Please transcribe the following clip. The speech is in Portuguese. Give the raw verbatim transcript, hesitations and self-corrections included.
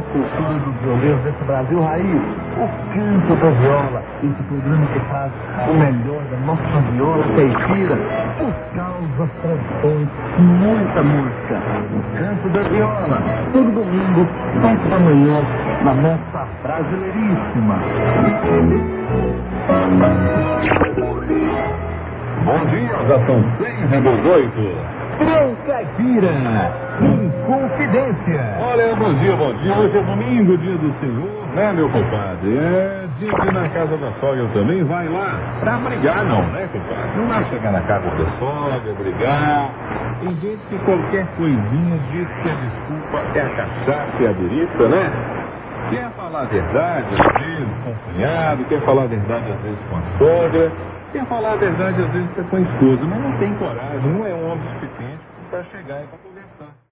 cultura dos violeiros desse Brasil raiz, o canto da viola, esse programa que traz o melhor da nossa viola caipira, os causas, tradições, muita música. O canto da viola, todo domingo, sete da manhã, na nossa Brasileiríssima. Bom dia, já são seis e dezoito. Trem Caipira, Inconfidência. Olha, bom dia, bom dia. Hoje é domingo, dia do Senhor, né, meu compadre? É dia de ir na casa da sogra também, vai lá pra brigar, não, né, compadre? Não vai chegar na casa da sogra, brigar. Tem gente que qualquer coisinha diz que a desculpa é a cachaça e a birita, né? Quer falar a verdade, às vezes, com o cunhado, quer falar a verdade, às vezes, com a sogra, quer falar a verdade, às vezes, com a esposa, mas não tem coragem, não é um homem suficiente para chegar e para conversar.